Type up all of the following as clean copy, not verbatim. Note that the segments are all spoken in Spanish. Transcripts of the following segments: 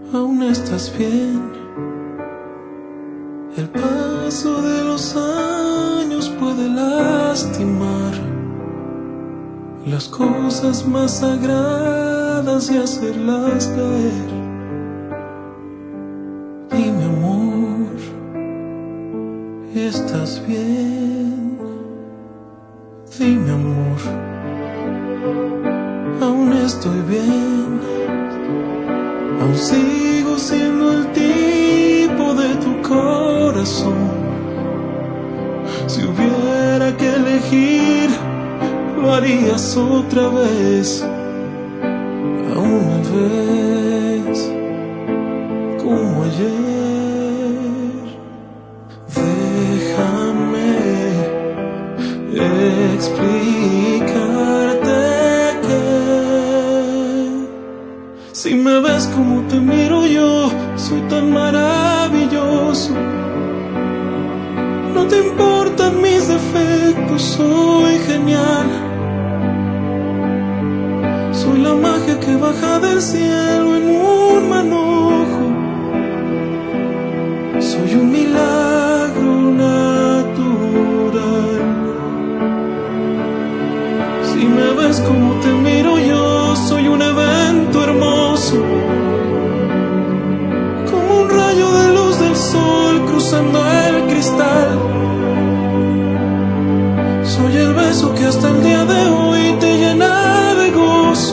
aún estás bien. El paso de los años puede lastimar las cosas más sagradas y hacerlas caer. Dime, amor, ¿estás bien? Dime, amor, aún estoy bien. Aún sigo siendo el tipo de tu corazón. Si hubiera que elegir, lo harías otra vez. Aún me ves como ayer. Déjame explicarte que si me ves como te miro yo, soy tan maravilloso. No te importan mis defectos, soy genial. Soy la magia que baja del cielo en un manojo. Soy un milagro natural. Si me ves como te miro yo, soy un evento hermoso, como un rayo de luz del sol cruzando el cristal. Soy el beso que hasta el día de hoy te llena de gozo.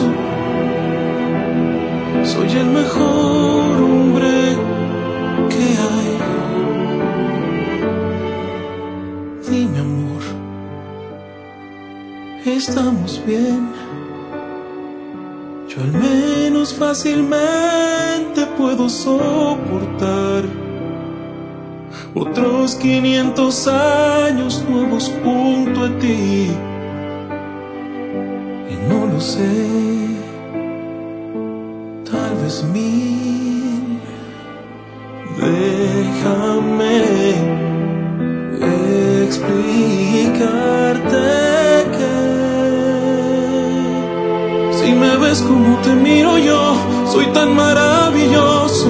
Soy el mejor hombre que hay. Dime, amor, ¿estamos bien? Yo al menos fácilmente puedo soportar otros 500 años nuevos junto a ti. Y no lo sé, tal vez 1000. Déjame explicarte que si me ves como te miro yo, soy tan maravilloso.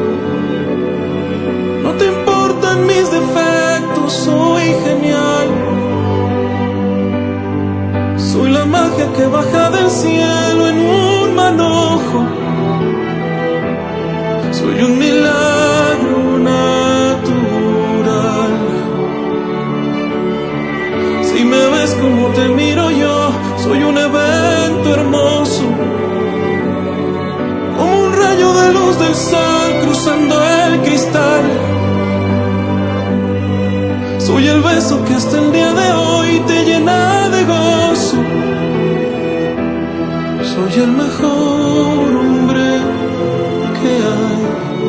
No te importan mis defectos, soy genial. Soy la magia que baja del cielo en un manojo. Soy un milagro natural. Si me ves como te miro yo, soy un evento hermoso, como un rayo de luz del sol cruzando el cristal. Soy el beso que hasta el día de hoy te llena de gozo. Soy el mejor hombre que hay.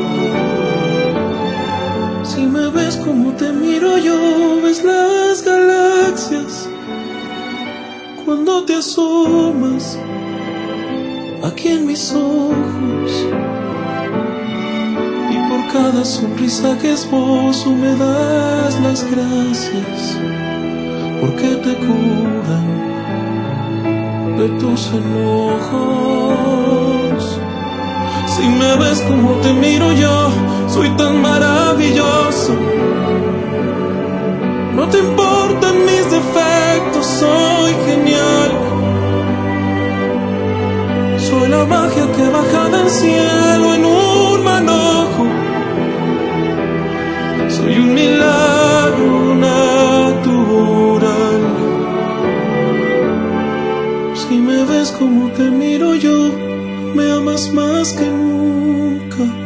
Si me ves como te miro yo, ves las galaxias cuando te asomas aquí en mis ojos. Y por cada sonrisa que esbozo me das las gracias, porque te curan de tus enojos. Si me ves como te miro yo, soy tan maravilloso. No te importan mis defectos, soy genial. Soy la magia que baja del cielo en un manojo. Soy un milagro natural. Si me ves como te miro yo, me amas más que nunca.